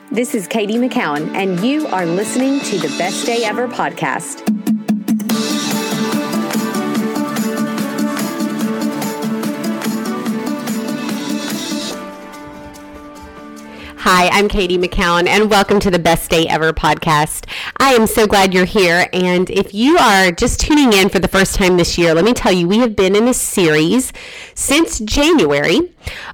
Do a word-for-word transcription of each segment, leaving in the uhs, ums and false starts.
This is Katie McCowan, and you are listening to the Best Day Ever podcast. Hi, I'm Katie McCowan, and welcome to the Best Day Ever podcast. I am so glad you're here, and if you are just tuning in for the first time this year, let me tell you, we have been in a series since January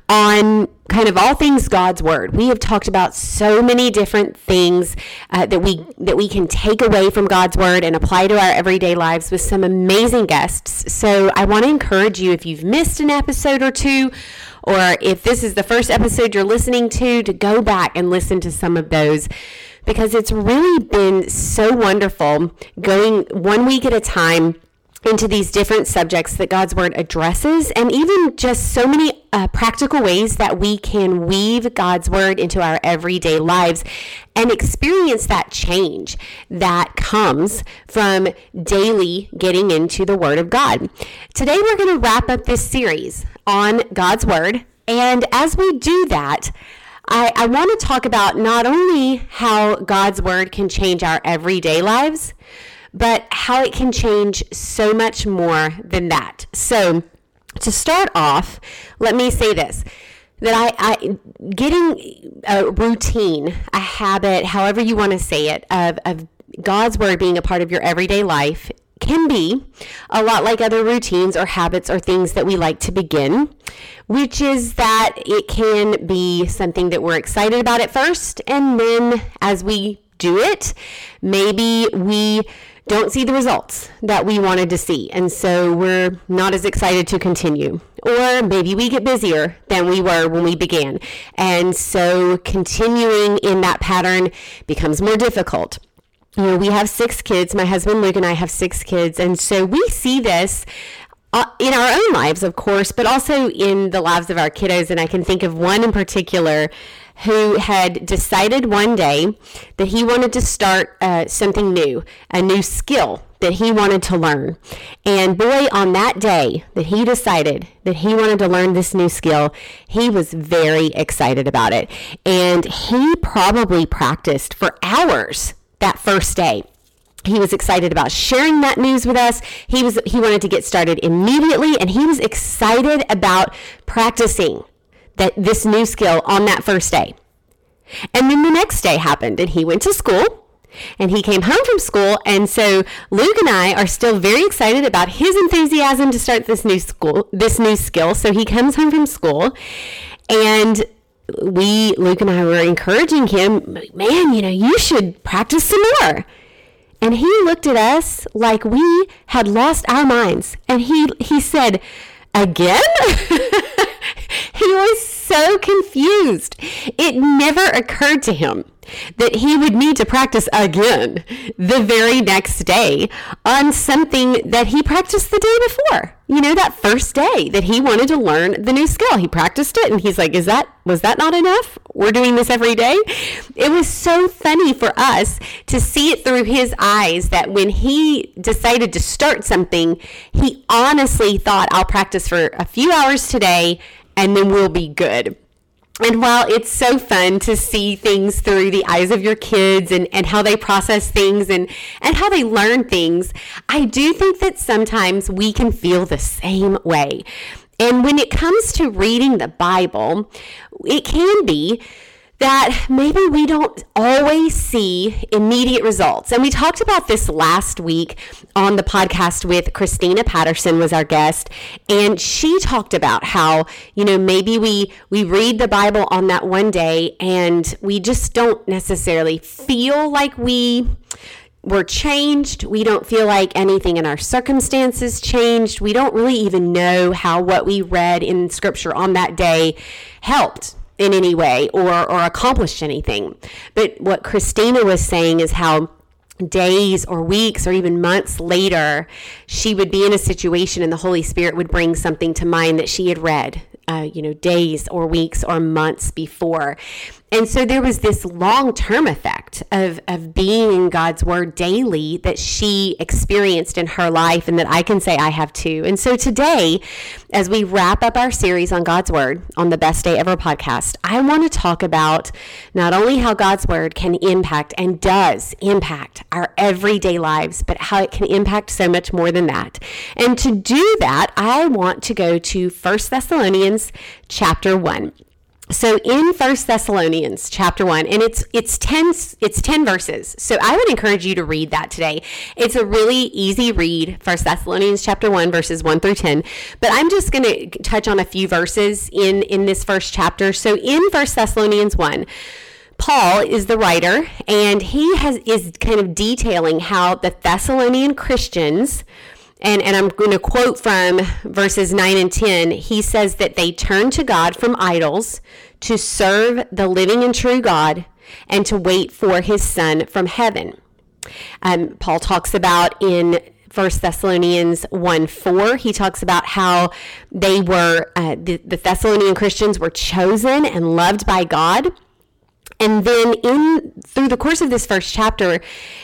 on kind of all things God's Word. We have talked about so many different things uh, that we that we can take away from God's Word and apply to our everyday lives with some amazing guests. So I want to encourage you, if you've missed an episode or two, or if this is the first episode you're listening to, to go back and listen to some of those, because it's really been so wonderful going one week at a time into these different subjects that God's Word addresses, and even just so many uh, practical ways that we can weave God's Word into our everyday lives and experience that change that comes from daily getting into the Word of God. Today we're going to wrap up this series on God's Word, and as we do that, I, I want to talk about not only how God's Word can change our everyday lives, but how it can change so much more than that. So to start off, let me say this, that I, I getting a routine, a habit, however you want to say it, of, of God's Word being a part of your everyday life can be a lot like other routines or habits or things that we like to begin, which is that it can be something that we're excited about at first, and then as we do it, maybe we don't see the results that we wanted to see, and so we're not as excited to continue. Or maybe we get busier than we were when we began, and so continuing in that pattern becomes more difficult. You know, we have six kids. My husband Luke and I have six kids, and so we see this uh, in our own lives, of course, but also in the lives of our kiddos, and I can think of one in particular who had decided one day that he wanted to start uh, something new, a new skill that he wanted to learn. And boy, on that day that he decided that he wanted to learn this new skill, he was very excited about it. And he probably practiced for hours that first day. He was excited about sharing that news with us. He was he wanted to get started immediately, and he was excited about practicing that this new skill on that first day. And then the next day happened, and he went to school, and he came home from school, and so Luke and I are still very excited about his enthusiasm to start this new school, this new skill. So he comes home from school, and we, Luke and I were encouraging him, man, you know, you should practice some more. And he looked at us like we had lost our minds, and he he said, again? He was so confused. It never occurred to him that he would need to practice again the very next day on something that he practiced the day before. You know, that first day that he wanted to learn the new skill. He practiced it, and he's like, is that, was that not enough? We're doing this every day? It was so funny for us to see it through his eyes that when he decided to start something, he honestly thought, I'll practice for a few hours today, and then we'll be good. And while it's so fun to see things through the eyes of your kids and, and how they process things and, and how they learn things, I do think that sometimes we can feel the same way. And when it comes to reading the Bible, it can be that maybe we don't always see immediate results. And we talked about this last week on the podcast with Christina Patterson was our guest. And she talked about how, you know, maybe we, we read the Bible on that one day and we just don't necessarily feel like we were changed. We don't feel like anything in our circumstances changed. We don't really even know how what we read in Scripture on that day helped in any way or, or accomplished anything. But what Christina was saying is how days or weeks or even months later, she would be in a situation and the Holy Spirit would bring something to mind that she had read, uh, you know, days or weeks or months before. And so there was this long-term effect of, of being in God's Word daily that she experienced in her life and that I can say I have too. And so today, as we wrap up our series on God's Word on the Best Day Ever podcast, I want to talk about not only how God's Word can impact and does impact our everyday lives, but how it can impact so much more than that. And to do that, I want to go to First Thessalonians chapter one. So in First Thessalonians chapter one, and it's it's ten it's ten verses. So I would encourage you to read that today. It's a really easy read, First Thessalonians chapter one, verses one through ten. But I'm just going to touch on a few verses in, in this first chapter. So in First Thessalonians one, Paul is the writer, and he has is kind of detailing how the Thessalonian Christians, And, and I'm going to quote from verses nine and ten. He says that they turned to God from idols to serve the living and true God and to wait for his Son from heaven. Um, Paul talks about in First Thessalonians one four, he talks about how they were, uh, the, the Thessalonian Christians were chosen and loved by God. And then in through the course of this first chapter,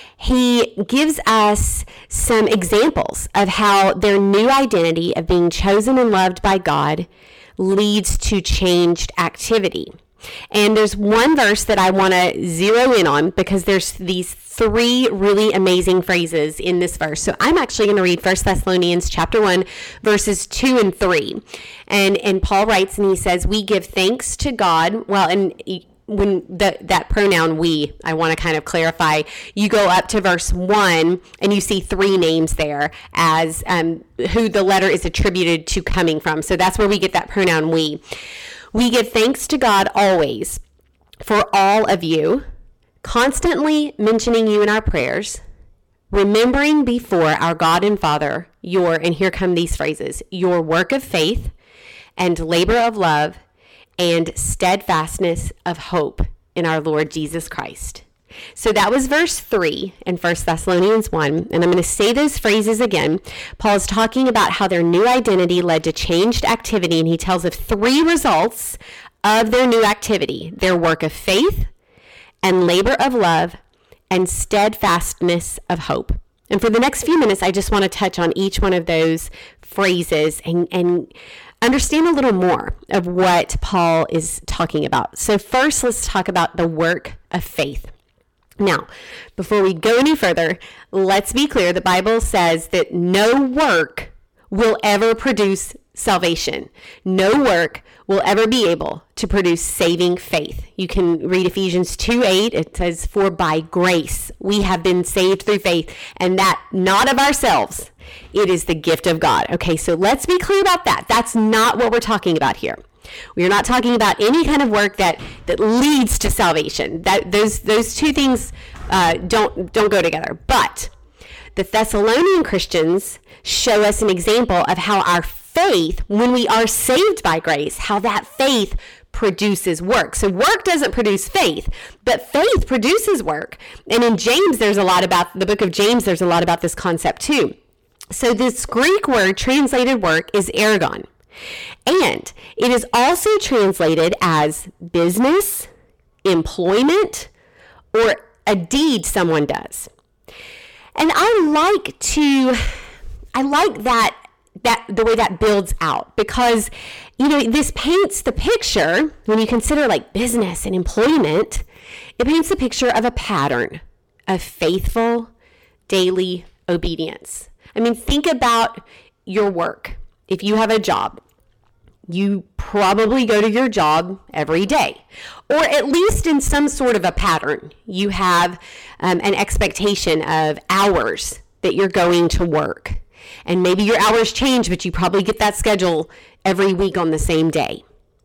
he gives us some examples of how their new identity of being chosen and loved by God leads to changed activity. And there's one verse that I want to zero in on because there's these three really amazing phrases in this verse. So I'm actually going to read First Thessalonians chapter one, verses two and three. And, and Paul writes, and he says, "We give thanks to God." Well, and when the, that pronoun we, I want to kind of clarify, you go up to verse one and you see three names there as um, who the letter is attributed to coming from. So that's where we get that pronoun we. "We give thanks to God always for all of you, constantly mentioning you in our prayers, remembering before our God and Father your," and here come these phrases, "your work of faith and labor of love and steadfastness of hope in our Lord Jesus Christ." So that was verse three in First Thessalonians one. And I'm going to say those phrases again. Paul is talking about how their new identity led to changed activity. And he tells of three results of their new activity: their work of faith and labor of love and steadfastness of hope. And for the next few minutes, I just want to touch on each one of those phrases and, and understand a little more of what Paul is talking about. So first, let's talk about the work of faith. Now, before we go any further, let's be clear. The Bible says that no work will ever produce salvation. No work will ever be able to produce saving faith. You can read Ephesians two eight. It says, "For by grace we have been saved through faith, and that not of ourselves. It is the gift of God." Okay, so let's be clear about that. That's not what we're talking about here. We're not talking about any kind of work that, that leads to salvation. That those those two things uh, don't don't go together. But the Thessalonian Christians show us an example of how our faith, when we are saved by grace, how that faith produces work. So work doesn't produce faith, but faith produces work. And in James, there's a lot about the book of James. There's a lot about this concept too. So this Greek word translated work is ergon. And it is also translated as business, employment, or a deed someone does. And I like to, I like that, that the way that builds out, because, you know, this paints the picture, when you consider like business and employment, it paints the picture of a pattern of faithful daily obedience. I mean, think about your work. If you have a job, you probably go to your job every day, or at least in some sort of a pattern. You have um, an expectation of hours that you're going to work. And maybe your hours change, but you probably get that schedule every week on the same day.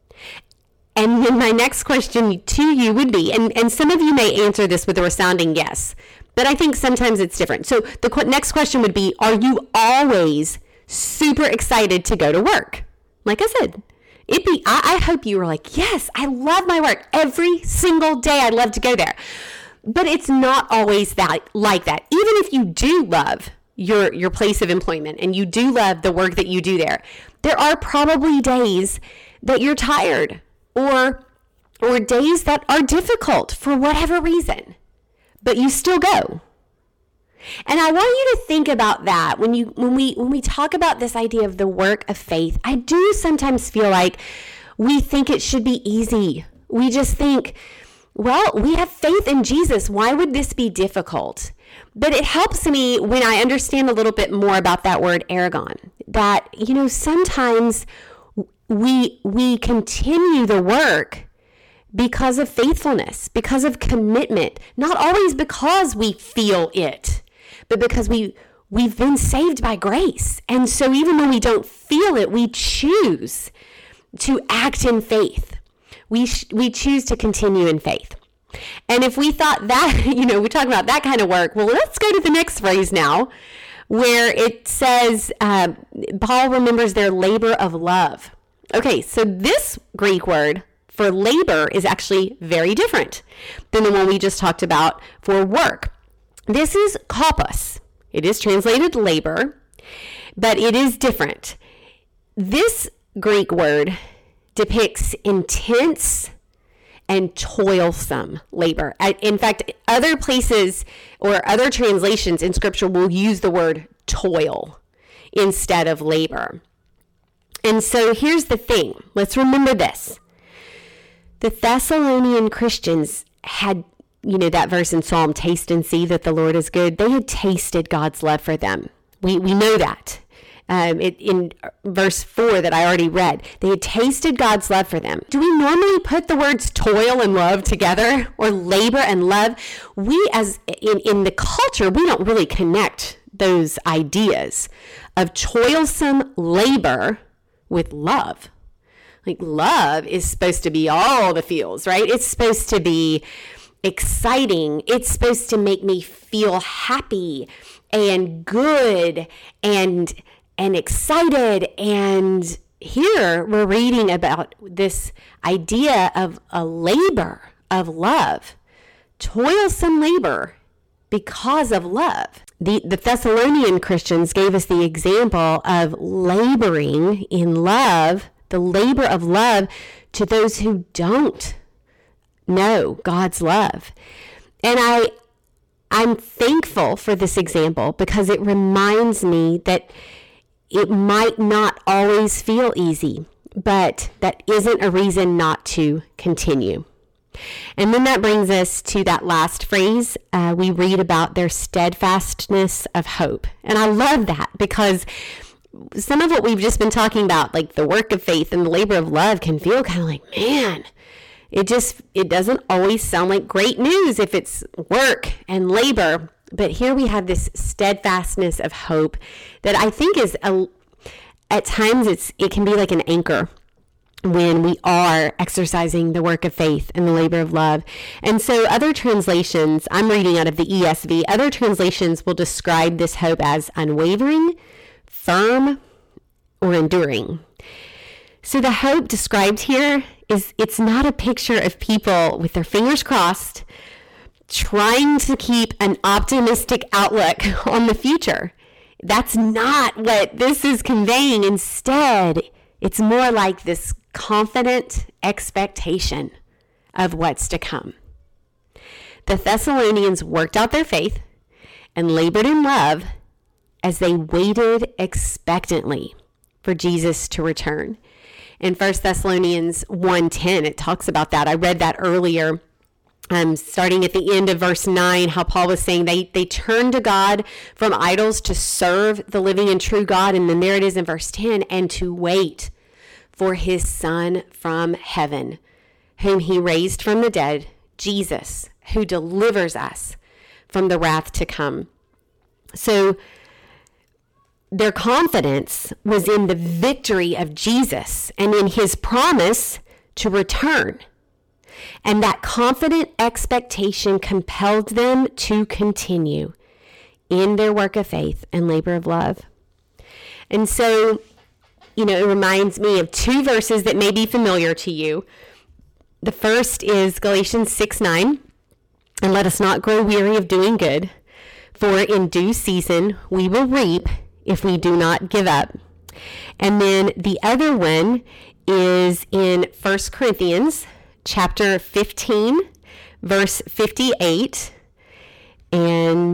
And then my next question to you would be, and, and some of you may answer this with a resounding yes, but I think sometimes it's different. So the qu- next question would be, are you always super excited to go to work? Like I said, it'd be, I, I hope you were like, yes, I love my work. Every single day I love to go there. But it's not always that like that. Even if you do love your your place of employment and you do love the work that you do there, there are probably days that you're tired or or days that are difficult for whatever reason, but you still go. And I want you to think about that when you when we when we talk about this idea of the work of faith. I do sometimes feel like we think it should be easy. We just think, well, we have faith in Jesus. Why would this be difficult? But it helps me when I understand a little bit more about that word ergon, that, you know, sometimes we we continue the work because of faithfulness, because of commitment, not always because we feel it, but because we, we've been saved by grace. And so even though we don't feel it, we choose to act in faith. We, sh- we choose to continue in faith. And if we thought that, you know, we're talking about that kind of work, well, let's go to the next phrase now, where it says, uh, Paul remembers their labor of love. Okay, so this Greek word for labor is actually very different than the one we just talked about for work. This is kopos. It is translated labor, but it is different. This Greek word depicts intense and toilsome labor. In fact, other places or other translations in Scripture will use the word toil instead of labor. And so here's the thing. Let's remember this. The Thessalonian Christians had, you know, that verse in Psalm, taste and see that the Lord is good. They had tasted God's love for them. We we know that. Um, it, in verse four that I already read, they had tasted God's love for them. Do we normally put the words toil and love together, or labor and love? We, as in, in the culture, we don't really connect those ideas of toilsome labor with love. Like, love is supposed to be all the feels, right? It's supposed to be exciting. It's supposed to make me feel happy and good and and excited. And here we're reading about this idea of a labor of love, toilsome labor because of love. The, the Thessalonian Christians gave us the example of laboring in love, the labor of love to those who don't know God's love. And I, I'm thankful for this example because it reminds me that it might not always feel easy, but that isn't a reason not to continue. And then that brings us to that last phrase. Uh, we read about their steadfastness of hope. And I love that because some of what we've just been talking about, like the work of faith and the labor of love, can feel kind of like, man, it just, it doesn't always sound like great news if it's work and labor. But here we have this steadfastness of hope that I think is, a, at times, it's it can be like an anchor when we are exercising the work of faith and the labor of love. And so other translations, I'm reading out of the E S V, other translations will describe this hope as unwavering, firm, or enduring. So the hope described here is, it's not a picture of people with their fingers crossed, trying to keep an optimistic outlook on the future. That's not what this is conveying. Instead, it's more like this confident expectation of what's to come. The Thessalonians worked out their faith and labored in love as they waited expectantly for Jesus to return. In First Thessalonians one ten, it talks about that. I read that earlier. Um, starting at the end of verse nine, how Paul was saying they, they turned to God from idols to serve the living and true God. And then there it is in verse ten, and to wait for his Son from heaven, whom he raised from the dead, Jesus, who delivers us from the wrath to come. So their confidence was in the victory of Jesus and in his promise to return. And that confident expectation compelled them to continue in their work of faith and labor of love. And so, you know, it reminds me of two verses that may be familiar to you. The first is Galatians six nine, and let us not grow weary of doing good, for in due season we will reap if we do not give up. And then the other one is in First Corinthians chapter fifteen, verse fifty-eight. And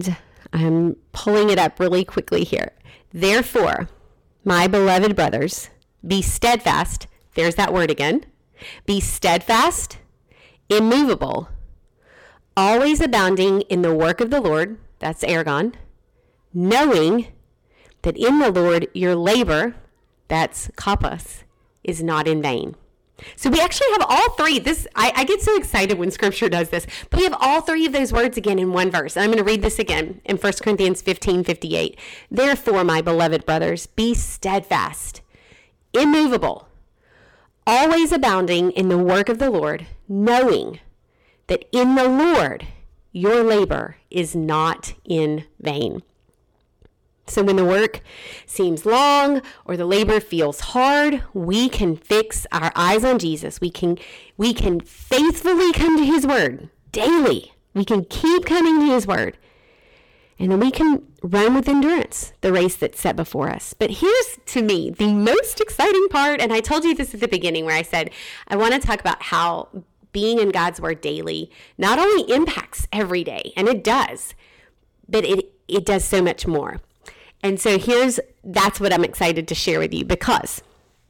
I'm pulling it up really quickly here. Therefore, my beloved brothers, be steadfast. There's that word again. Be steadfast, immovable, always abounding in the work of the Lord. That's ergon. Knowing that in the Lord your labor, that's kapos, is not in vain. So we actually have all three. This I, I get so excited when Scripture does this. But we have all three of those words again in one verse. And I'm going to read this again in First Corinthians fifteen fifty-eight. Therefore, my beloved brothers, be steadfast, immovable, always abounding in the work of the Lord, knowing that in the Lord your labor is not in vain. So when the work seems long or the labor feels hard, we can fix our eyes on Jesus. We can we can faithfully come to his word daily. We can keep coming to his word. And then we can run with endurance the race that's set before us. But here's, to me, the most exciting part. And I told you this at the beginning where I said, I want to talk about how being in God's word daily not only impacts every day, and it does, but it, it does so much more. And so here's, that's what I'm excited to share with you, because,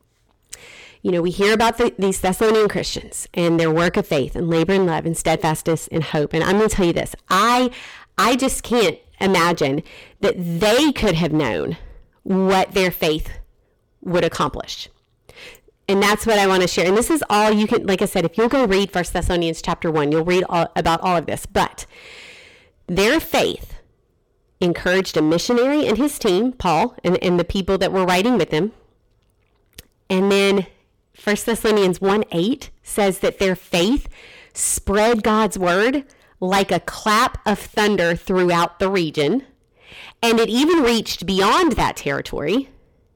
you know, we hear about the, these Thessalonian Christians and their work of faith and labor and love and steadfastness and hope. And I'm going to tell you this, I, I just can't imagine that they could have known what their faith would accomplish. And that's what I want to share. And this is all you can, like I said, if you'll go read First Thessalonians chapter one, you'll read all, about all of this. But their faith encouraged a missionary and his team, Paul, and, and the people that were writing with him. And then First Thessalonians one eight says that their faith spread God's word like a clap of thunder throughout the region. And it even reached beyond that territory.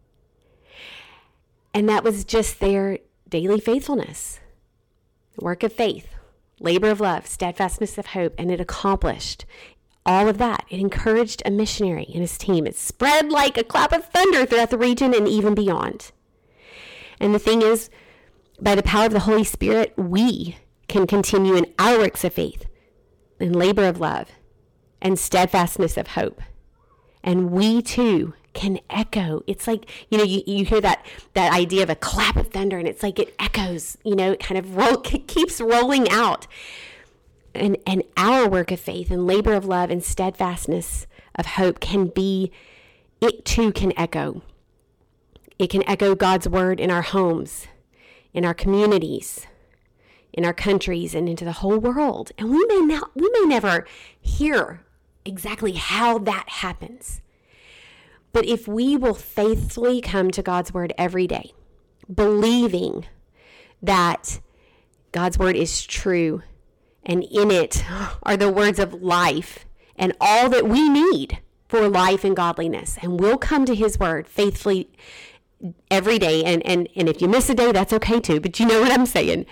And that was just their daily faithfulness, work of faith, labor of love, steadfastness of hope, and it accomplished all of that. It encouraged a missionary and his team. It spread like a clap of thunder throughout the region and even beyond. And the thing is, by the power of the Holy Spirit, we can continue in our works of faith and labor of love and steadfastness of hope. And we too can echo. It's like, you know, you, you hear that that idea of a clap of thunder, and it's like it echoes, you know, it kind of roll, it keeps rolling out. And, and our work of faith and labor of love and steadfastness of hope can be, it too can echo. It can echo God's word in our homes, in our communities, in our countries, and into the whole world. And we may not, we may never hear exactly how that happens. But if we will faithfully come to God's word every day, believing that God's word is true, and in it are the words of life and all that we need for life and godliness, and we'll come to his word faithfully every day. And, and, and if you miss a day, that's okay too. But you know what I'm saying?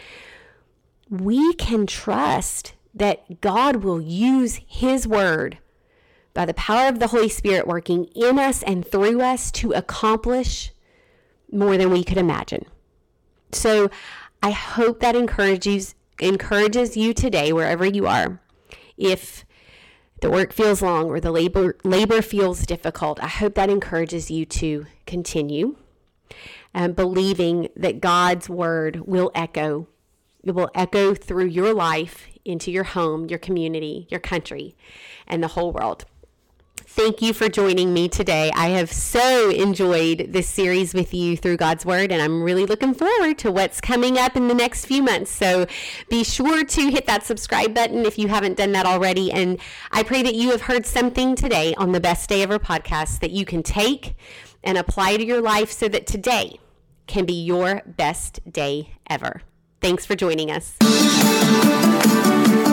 We can trust that God will use his word by the power of the Holy Spirit working in us and through us to accomplish more than we could imagine. So I hope that encourages encourages you today, wherever you are. If the work feels long or the labor labor feels difficult, I hope that encourages you to continue um, believing that God's word will echo. It will echo through your life into your home, your community, your country, and the whole world. Thank you for joining me today. I have so enjoyed this series with you through God's Word, and I'm really looking forward to what's coming up in the next few months. So be sure to hit that subscribe button if you haven't done that already. And I pray that you have heard something today on the Best Day Ever podcast that you can take and apply to your life so that today can be your best day ever. Thanks for joining us.